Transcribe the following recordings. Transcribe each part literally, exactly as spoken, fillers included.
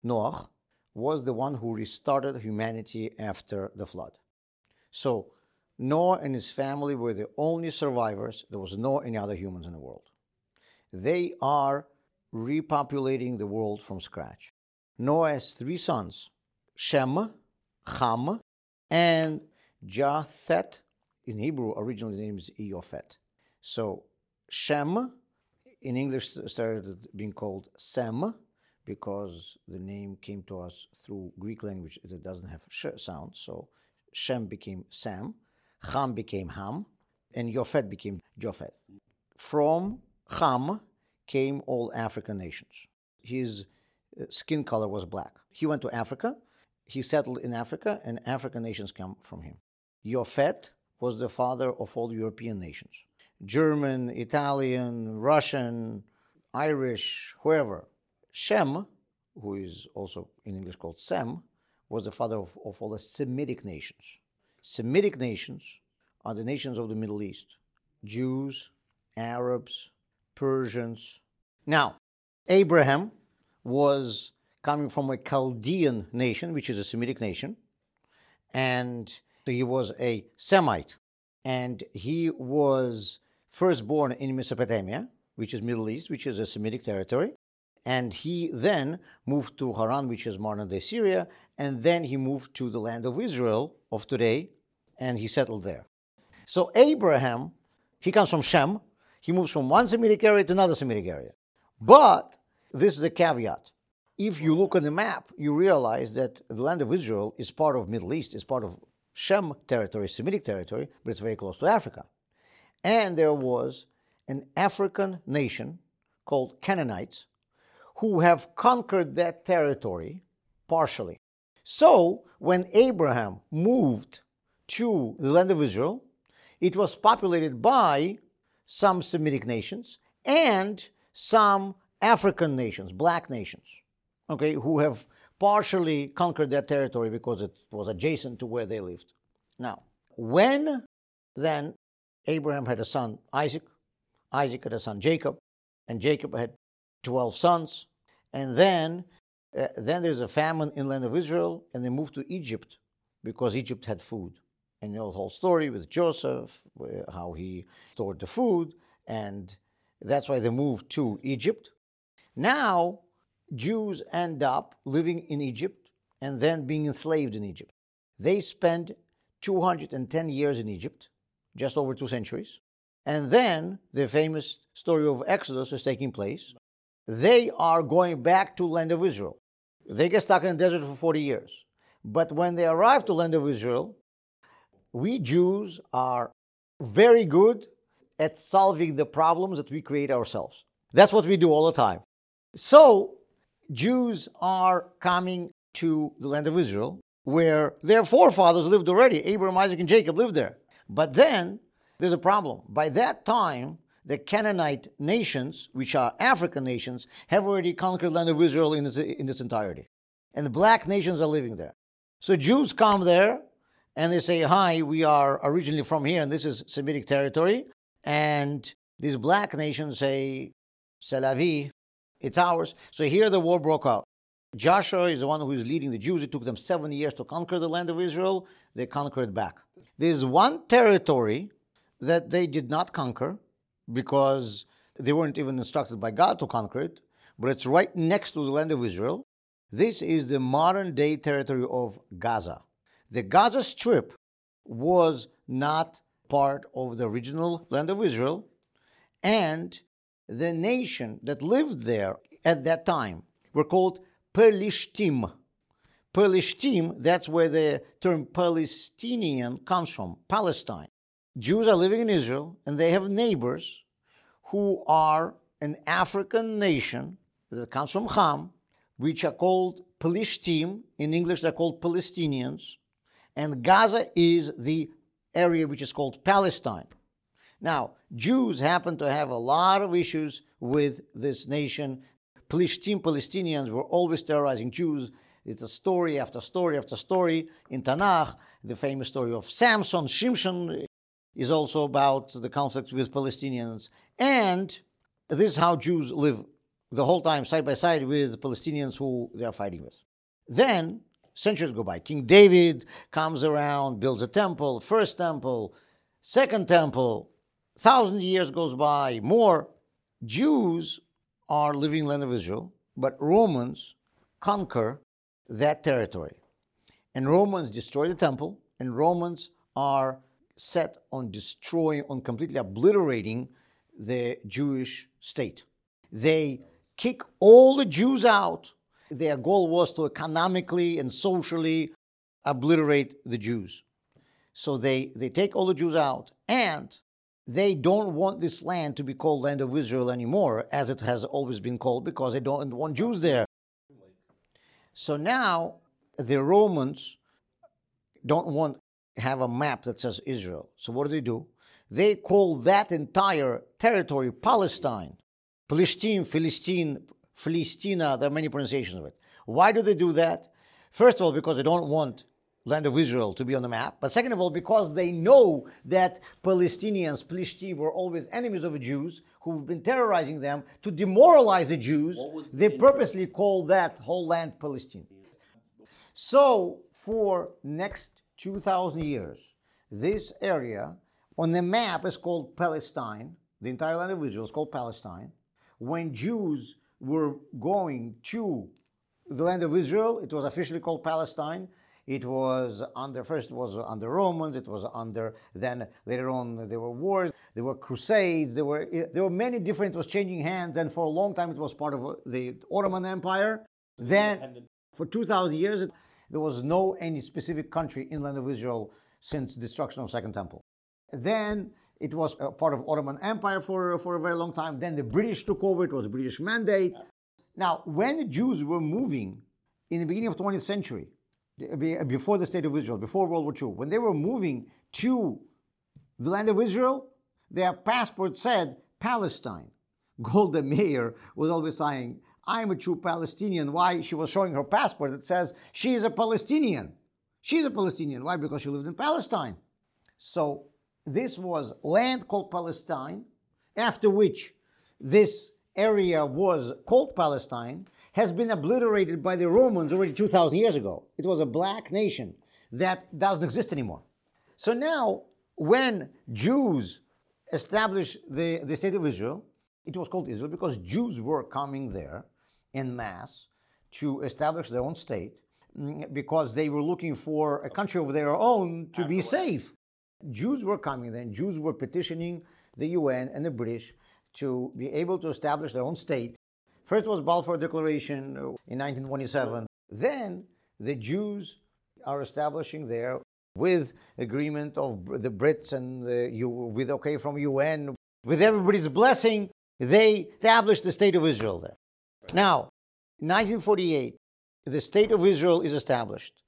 Noah, was the one who restarted humanity after the flood. So Noah and his family were the only survivors. There was no any other humans in the world. They are repopulating the world from scratch. Noah has three sons, Shem, Ham, and Japheth. In Hebrew, originally the name is Eophet. So Shem, in English, started being called Sem, because the name came to us through Greek language that doesn't have sh sound. So Shem became Sam, Ham became Ham, and Yophet became Jopheth. From Ham came all African nations. His skin color was black. He went to Africa, he settled in Africa, and African nations come from him. Yophet was the father of all European nations. German, Italian, Russian, Irish, whoever. Shem, who is also in English called Sem, was the father of, of all the Semitic nations. Semitic nations are the nations of the Middle East. Jews, Arabs, Persians. Now, Abraham was coming from a Chaldean nation, which is a Semitic nation, and he was a Semite, and he was first born in Mesopotamia, which is Middle East, which is a Semitic territory, and he then moved to Haran, which is modern-day Syria, and then he moved to the land of Israel of today, and he settled there. So Abraham, he comes from Shem, he moves from one Semitic area to another Semitic area. But this is the caveat. If you look at the map, you realize that the land of Israel is part of Middle East, it's part of Shem territory, Semitic territory, but it's very close to Africa. And there was an African nation called Canaanites who have conquered that territory partially. So when Abraham moved to the land of Israel, it was populated by some Semitic nations and some African nations, black nations, okay, who have partially conquered that territory because it was adjacent to where they lived. Now, when then Abraham had a son, Isaac, Isaac had a son, Jacob, and Jacob had twelve sons, and then, uh, then there's a famine in the land of Israel, and they moved to Egypt because Egypt had food. And you know the whole story with Joseph, how he stored the food, and that's why they moved to Egypt. Now, Jews end up living in Egypt and then being enslaved in Egypt. They spend two hundred ten years in Egypt, just over two centuries, and then the famous story of Exodus is taking place. They are going back to the land of Israel. They get stuck in the desert for forty years. But when they arrive to the land of Israel, we Jews are very good at solving the problems that we create ourselves. That's what we do all the time. So, Jews are coming to the land of Israel, where their forefathers lived already. Abraham, Isaac, and Jacob lived there. But then, there's a problem. By that time, the Canaanite nations, which are African nations, have already conquered the land of Israel in its, in its entirety. And the black nations are living there. So Jews come there, and they say, hi, we are originally from here, and this is Semitic territory. And these black nations say, c'est la vie, it's ours. So here the war broke out. Joshua is the one who is leading the Jews. It took them seven years to conquer the land of Israel. They conquered back. There's one territory that they did not conquer because they weren't even instructed by God to conquer it, but it's right next to the land of Israel. This is the modern-day territory of Gaza. The Gaza Strip was not part of the original land of Israel, and the nation that lived there at that time were called Pelishtim. Pelishtim, that's where the term Palestinian comes from, Palestine. Jews are living in Israel, and they have neighbors who are an African nation that comes from Ham, which are called Pelishtim. In English, they're called Palestinians. And Gaza is the area which is called Palestine. Now, Jews happen to have a lot of issues with this nation. Pelishtim, Palestinians were always terrorizing Jews. It's a story after story after story. In Tanakh, the famous story of Samson, Shimshon, is also about the conflict with Palestinians. And this is how Jews live the whole time side by side with the Palestinians who they are fighting with. Then centuries go by. King David comes around, builds a temple, first temple, second temple, thousand years goes by, more. Jews are living in the land of Israel, but Romans conquer that territory. And Romans destroy the temple, and Romans are set on destroying, on completely obliterating the Jewish state. They kick all the Jews out. Their goal was to economically and socially obliterate the Jews. So they, they take all the Jews out, and they don't want this land to be called Land of Israel anymore, as it has always been called, because they don't want Jews there. So now the Romans don't want to have a map that says Israel. So what do they do? They call that entire territory Palestine. Palestine, Philistine, Philistina, there are many pronunciations of it. Why do they do that? First of all, because they don't want land of Israel to be on the map. But second of all, because they know that Palestinians, Plishtim, were always enemies of the Jews who've been terrorizing them to demoralize the Jews. The they interest? purposely call that whole land Palestine. So for next two thousand years, this area on the map is called Palestine. The entire land of Israel is called Palestine. When Jews were going to the land of Israel, it was officially called Palestine. It was under, first it was under Romans, it was under, then later on there were wars, there were crusades, there were there were many different, it was changing hands, and for a long time it was part of the Ottoman Empire. Then for two thousand years, it, there was no any specific country in the land of Israel since destruction of Second Temple. Then it was a part of Ottoman Empire for, for a very long time. Then the British took over, it was a British mandate. Now, when the Jews were moving in the beginning of the twentieth century, before the State of Israel, before World War Two, when they were moving to the land of Israel, their passport said Palestine. Golda Meir was always saying, I'm a true Palestinian. Why? She was showing her passport that says she is a Palestinian. She's a Palestinian. Why? Because she lived in Palestine. So this was land called Palestine, after which this area was called Palestine, has been obliterated by the Romans already two thousand years ago. It was a black nation that doesn't exist anymore. So now, when Jews established the, the State of Israel, it was called Israel because Jews were coming there en masse to establish their own state because they were looking for a country of their own to be safe. Jews were coming there, and Jews were petitioning the U N and the British to be able to establish their own state. First was Balfour Declaration in nineteen twenty-seven. Then the Jews are establishing there, with agreement of the Brits and the, you, with okay from U N, with everybody's blessing, they established the State of Israel there. Now, in nineteen forty-eight, the State of Israel is established,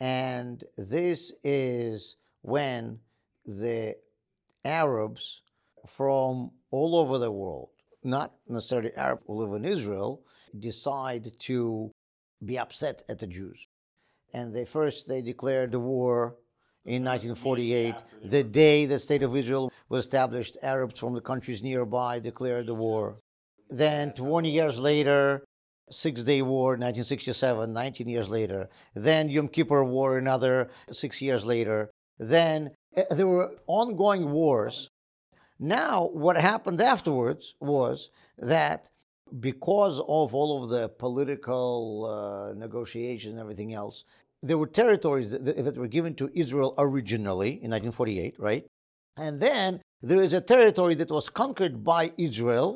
and this is when the Arabs from all over the world, not necessarily Arab who live in Israel, decide to be upset at the Jews. And they first, they declared the war in nineteen forty-eight. The day the State of Israel was established, Arabs from the countries nearby declared the war. Then twenty years later, Six-Day War, nineteen sixty-seven, nineteen years later. Then Yom Kippur War, another six years later. Then uh, there were ongoing wars. Now, what happened afterwards was that because of all of the political uh, negotiations and everything else, there were territories that, that were given to Israel originally in nineteen forty-eight, right? And then there is a territory that was conquered by Israel,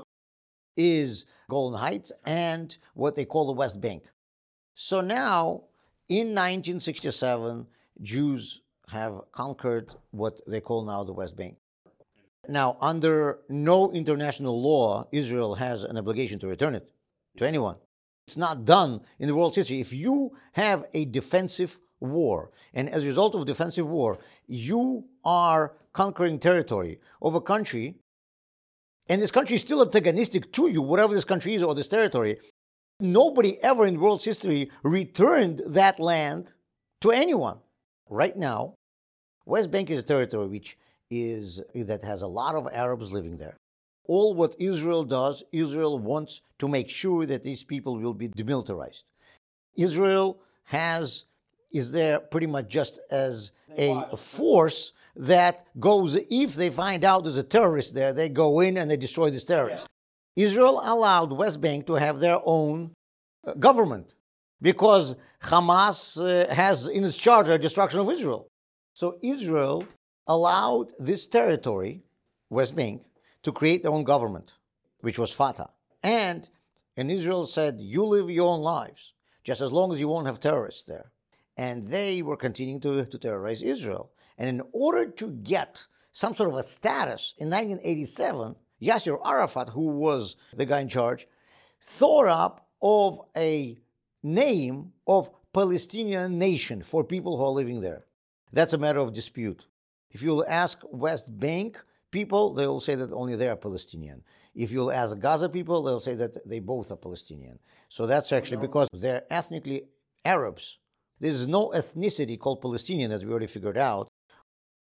is Golan Heights and what they call the West Bank. So now, in nineteen sixty-seven, Jews have conquered what they call now the West Bank. Now, under no international law, Israel has an obligation to return it to anyone. It's not done in the world's history. If you have a defensive war, and as a result of defensive war, you are conquering territory of a country, and this country is still antagonistic to you, whatever this country is or this territory, nobody ever in the world's history returned that land to anyone. Right now, West Bank is a territory which is that has a lot of Arabs living there. All what Israel does, Israel wants to make sure that these people will be demilitarized. Israel has is there pretty much just as a force that goes, if they find out there's a terrorist there, they go in and they destroy this terrorist. Yeah. Israel allowed West Bank to have their own uh, government because Hamas uh, has in its charter destruction of Israel. So Israel allowed this territory, West Bank, to create their own government, which was Fatah. And, and Israel said, you live your own lives, just as long as you won't have terrorists there. And they were continuing to, to terrorize Israel. And in order to get some sort of a status, in nineteen eighty-seven, Yasser Arafat, who was the guy in charge, thought up of a name of Palestinian nation for people who are living there. That's a matter of dispute. If you'll ask West Bank people, they will say that only they are Palestinian. If you'll ask Gaza people, they'll say that they both are Palestinian. So that's actually because they're ethnically Arabs. There's no ethnicity called Palestinian, as we already figured out.